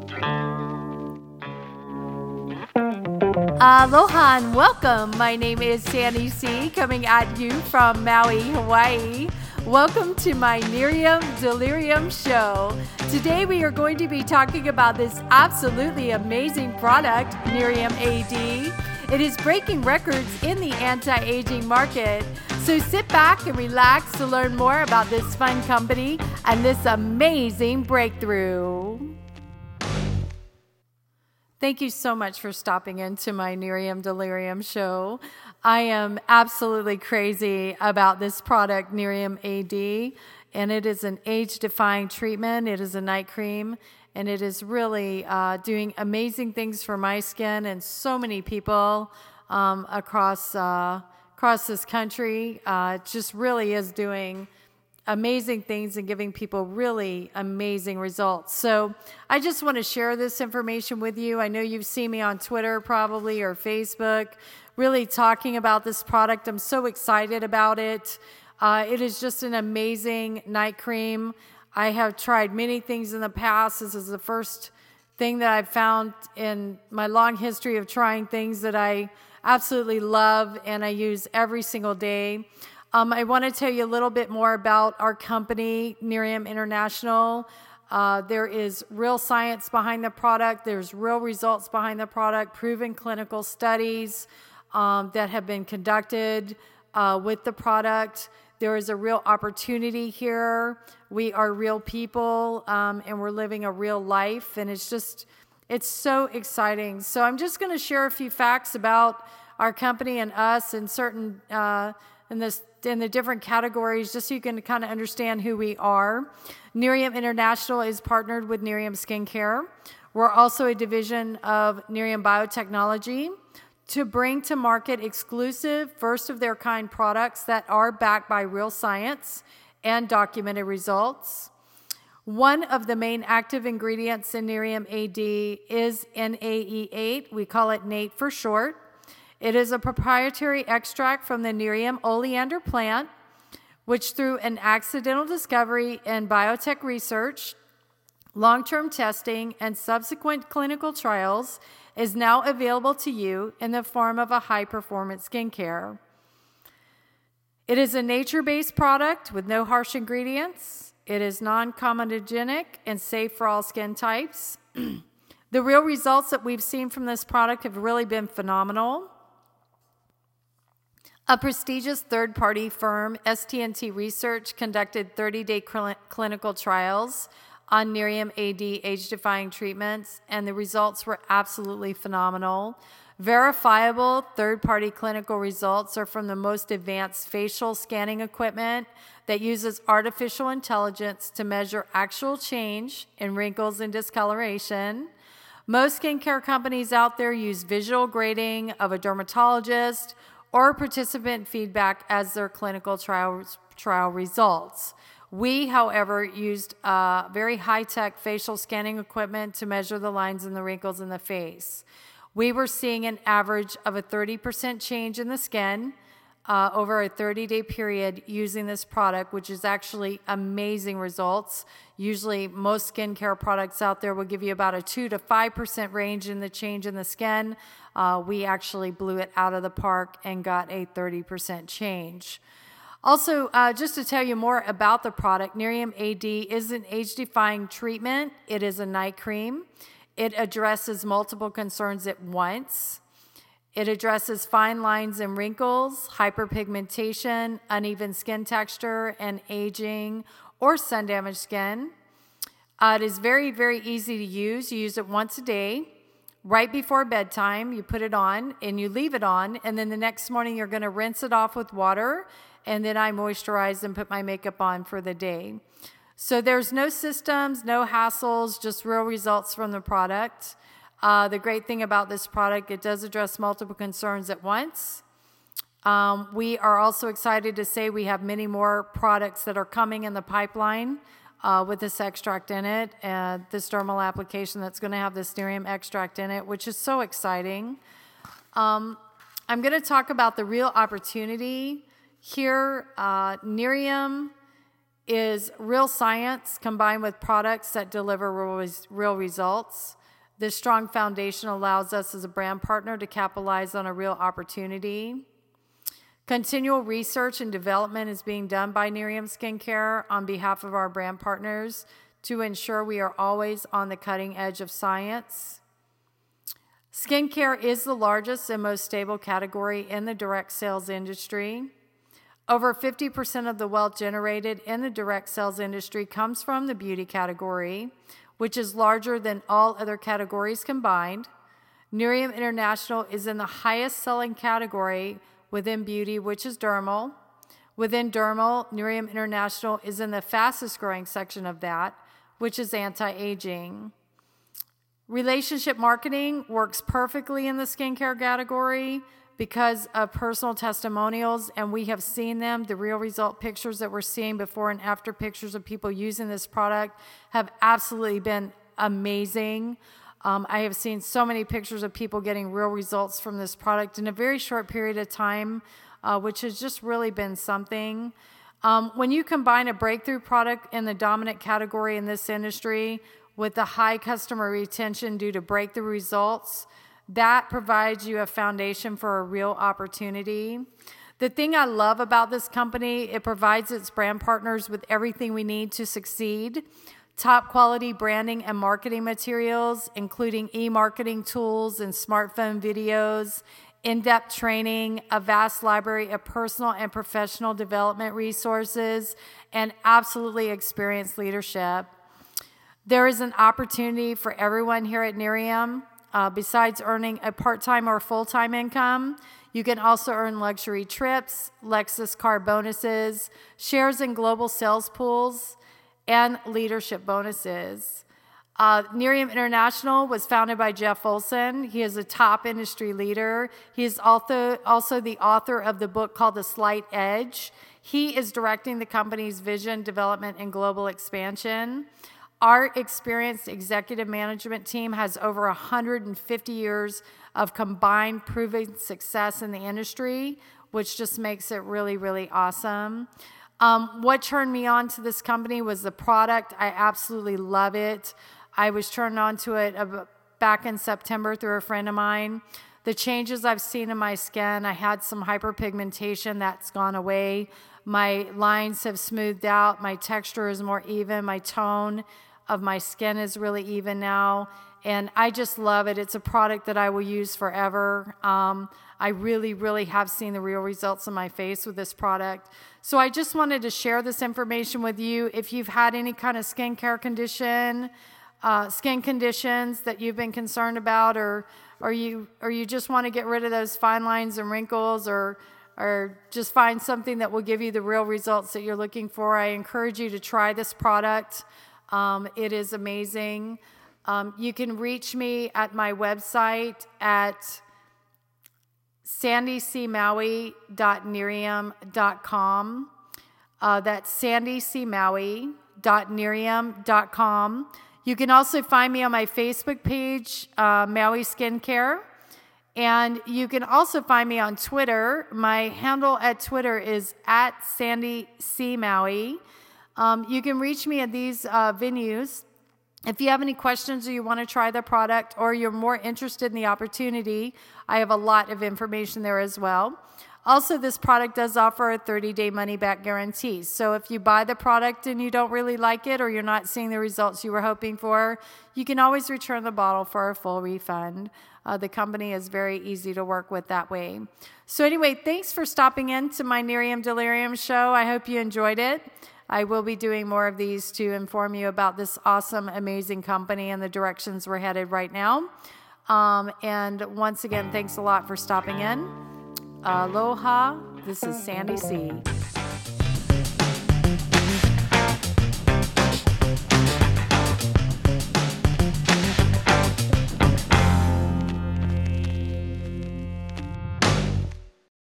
Aloha and welcome. My name is Sandy C, coming at you from Maui, Hawaii. Welcome to my Nerium Delirium show. Today we are going to be talking about this absolutely amazing product, Nerium AD. It is breaking records in the anti-aging market. So sit back and relax to learn more about this fun company and this amazing breakthrough. Thank you so much for stopping into my Nerium Delirium show. I am absolutely crazy about this product, Nerium AD, and it is an age-defying treatment. It is a night cream, and it is really doing amazing things for my skin and so many people across this country. It just really is doing amazing things and giving people really amazing results. So I just want to share this information with you. I know you've seen me on Twitter probably or Facebook really talking about this product. I'm so excited about it. It is just an amazing night cream. I have tried many things in the past. This is the first thing that I've found in my long history of trying things that I absolutely love and I use every single day. I want to tell you a little bit more about our company, Nerium International. There is real science behind the product. There's real results behind the product, proven clinical studies that have been conducted with the product. There is a real opportunity here. We are real people, and we're living a real life, and it's so exciting. So I'm just going to share a few facts about our company and us and certain in the different categories, just so you can kind of understand who we are. Nerium International is partnered with Nerium Skincare. We're also a division of Nerium Biotechnology to bring to market exclusive, first-of-their-kind products that are backed by real science and documented results. One of the main active ingredients in Nerium AD is NAE8. We call it NATE for short. It is a proprietary extract from the Nerium oleander plant, which through an accidental discovery in biotech research, long-term testing, and subsequent clinical trials is now available to you in the form of a high-performance skincare. It is a nature-based product with no harsh ingredients. It is non-comedogenic and safe for all skin types. The real results that we've seen from this product have really been phenomenal. A prestigious third-party firm, STNT Research, conducted 30-day clinical trials on Nerium AD age-defying treatments, and the results were absolutely phenomenal. Verifiable third-party clinical results are from the most advanced facial scanning equipment that uses artificial intelligence to measure actual change in wrinkles and discoloration. Most skincare companies out there use visual grading of a dermatologist or participant feedback as their clinical trial results. We, however, used very high-tech facial scanning equipment to measure the lines and the wrinkles in the face. We were seeing an average of a 30% change in the skin over a 30-day period using this product, which is actually amazing results. Usually, most skincare products out there will give you about a 2 to 5% range in the change in the skin. We actually blew it out of the park and got a 30% change. Also, just to tell you more about the product, Nerium AD is an age-defying treatment. It is a night cream. It addresses multiple concerns at once. It addresses fine lines and wrinkles, hyperpigmentation, uneven skin texture, and aging or sun-damaged skin. It is very, very easy to use. You use it once a day. Right before bedtime, you put it on and you leave it on, and then the next morning you're going to rinse it off with water, and then I moisturize and put my makeup on for the day. So there's no systems, no hassles, just real results from the product. The great thing about this product, it does address multiple concerns at once. We are also excited to say we have many more products that are coming in the pipeline with this extract in it, this dermal application that's going to have this Nerium extract in it, which is so exciting. I'm going to talk about the real opportunity here. Nerium is real science combined with products that deliver real results. This strong foundation allows us as a brand partner to capitalize on a real opportunity. Continual research and development is being done by Nerium Skincare on behalf of our brand partners to ensure we are always on the cutting edge of science. Skincare is the largest and most stable category in the direct sales industry. Over 50% of the wealth generated in the direct sales industry comes from the beauty category, which is larger than all other categories combined. Nerium International is in the highest selling category within beauty, which is dermal. Within dermal, Nerium International is in the fastest growing section of that, which is anti-aging. Relationship marketing works perfectly in the skincare category because of personal testimonials, and we have seen them. The real result pictures that we're seeing before and after pictures of people using this product have absolutely been amazing. I have seen so many pictures of people getting real results from this product in a very short period of time, which has just really been something. When you combine a breakthrough product in the dominant category in this industry with the high customer retention due to breakthrough results, that provides you a foundation for a real opportunity. The thing I love about this company, it provides its brand partners with everything we need to succeed. Top quality branding and marketing materials, including e-marketing tools and smartphone videos, in-depth training, a vast library of personal and professional development resources, and absolutely experienced leadership. There is an opportunity for everyone here at Nerium. Besides earning a part-time or full-time income, you can also earn luxury trips, Lexus car bonuses, shares in global sales pools, and leadership bonuses. Nerium International was founded by Jeff Olson. He is a top industry leader. He is also the author of the book called The Slight Edge. He is directing the company's vision, development, and global expansion. Our experienced executive management team has over 150 years of combined proven success in the industry, which just makes it really, really awesome. What turned me on to this company was the product. I absolutely love it. I was turned on to it back in September through a friend of mine. The changes I've seen in my skin, I had some hyperpigmentation that's gone away. My lines have smoothed out. My texture is more even. My tone of my skin is really even now. And I just love it. It's a product that I will use forever. I really, really have seen the real results on my face with this product. So I just wanted to share this information with you. If you've had any kind of skincare condition, skin conditions that you've been concerned about, or you just want to get rid of those fine lines and wrinkles, or just find something that will give you the real results that you're looking for, I encourage you to try this product. It is amazing. You can reach me at my website at sandycmaui.nerium.com. That's sandycmaui.nerium.com. You can also find me on my Facebook page, Maui Skincare. And you can also find me on Twitter. My handle at Twitter is at sandycmaui. You can reach me at these venues. If you have any questions or you want to try the product or you're more interested in the opportunity, I have a lot of information there as well. Also, this product does offer a 30-day money-back guarantee. So if you buy the product and you don't really like it or you're not seeing the results you were hoping for, you can always return the bottle for a full refund. The company is very easy to work with that way. So anyway, thanks for stopping in to my Nerium Delirium show. I hope you enjoyed it. I will be doing more of these to inform you about this awesome, amazing company and the directions we're headed right now. And once again, thanks a lot for stopping in. Aloha. This is Sandy C.